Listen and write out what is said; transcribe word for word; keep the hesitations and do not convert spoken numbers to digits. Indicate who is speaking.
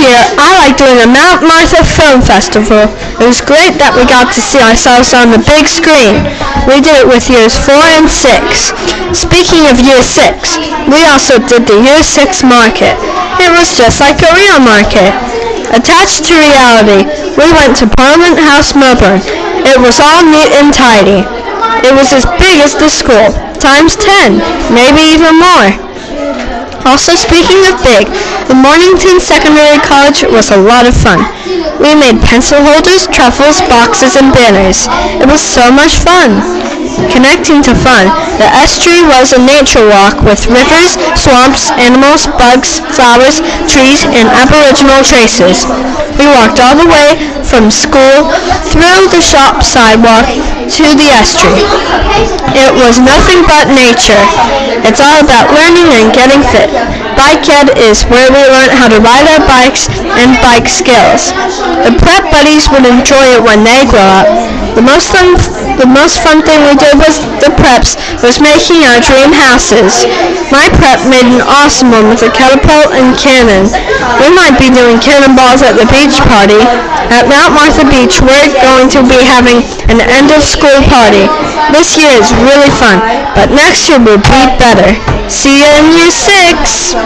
Speaker 1: year, I like doing a Mount Martha Film Festival. It was great that we got to see ourselves on the big screen. We did it with years four and six. Speaking of year six, we also did the year six market. It was just like a real market. Attached to reality, we went to Parliament House, Melbourne. It was all neat and tidy. It was as big as the school, times ten, maybe even more. Also, speaking of big, the Mornington Secondary College was a lot of fun. We made pencil holders, truffles, boxes, and banners. It was so much fun. Connecting to fun, the estuary was a nature walk with rivers, swamps, animals, bugs, flowers, trees, and aboriginal traces. We walked all the way from school through the shop sidewalk to the estuary. It was nothing but nature. It's all about learning and getting fit. Bike Ed is where we learn how to ride our bikes and bike skills. The prep buddies would enjoy it when they grow up. The most fun, the most fun thing we did was the preps was making our dream houses. My prep made an awesome one with a catapult and cannon. We might be doing cannonballs at the beach party. At Mount Martha Beach, we're going to be having an end of school party. This year is really fun, but next year will be better. See you in year six!